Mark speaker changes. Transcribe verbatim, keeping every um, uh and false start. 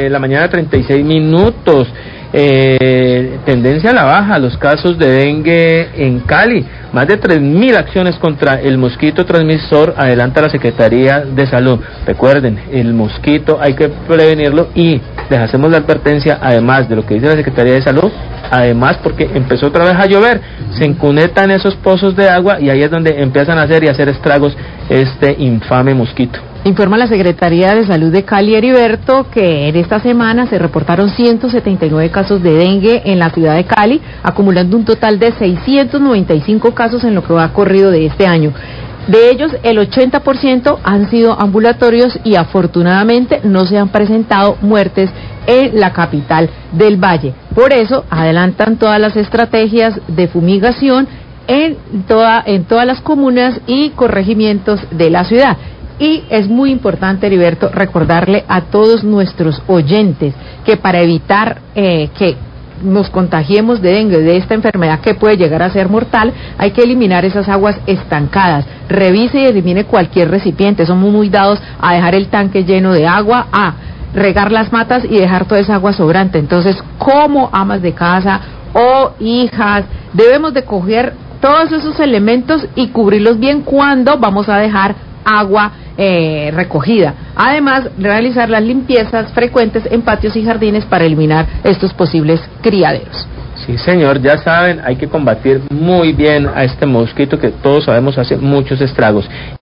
Speaker 1: de la mañana, treinta y seis minutos. Eh, tendencia a la baja los casos de dengue en Cali. Más de tres mil acciones contra el mosquito transmisor adelanta la Secretaría de Salud. Recuerden, el mosquito hay que prevenirlo y les hacemos la advertencia, además de lo que dice la Secretaría de Salud, además porque empezó otra vez a llover, se encunetan esos pozos de agua y ahí es donde empiezan a hacer y hacer estragos este infame mosquito.
Speaker 2: Informa la Secretaría de Salud de Cali, Heriberto, que en esta semana se reportaron ciento setenta y nueve casos de dengue en la ciudad de Cali, acumulando un total de seiscientos noventa y cinco casos en lo que va corrido de este año. De ellos, el ochenta por ciento han sido ambulatorios y afortunadamente no se han presentado muertes en la capital del Valle. Por eso, adelantan todas las estrategias de fumigación en, toda, en todas las comunas y corregimientos de la ciudad. Y es muy importante, Heriberto, recordarle a todos nuestros oyentes que para evitar eh, que nos contagiemos de dengue, de esta enfermedad que puede llegar a ser mortal, hay que eliminar esas aguas estancadas. Revise y elimine cualquier recipiente. Somos muy dados a dejar el tanque lleno de agua, a regar las matas y dejar toda esa agua sobrante. Entonces, como amas de casa o hijas, debemos de coger todos esos elementos y cubrirlos bien cuando vamos a dejar agua eh, recogida. Además, realizar las limpiezas frecuentes en patios y jardines para eliminar estos posibles criaderos.
Speaker 1: Sí, señor, ya saben, hay que combatir muy bien a este mosquito que todos sabemos hace muchos estragos.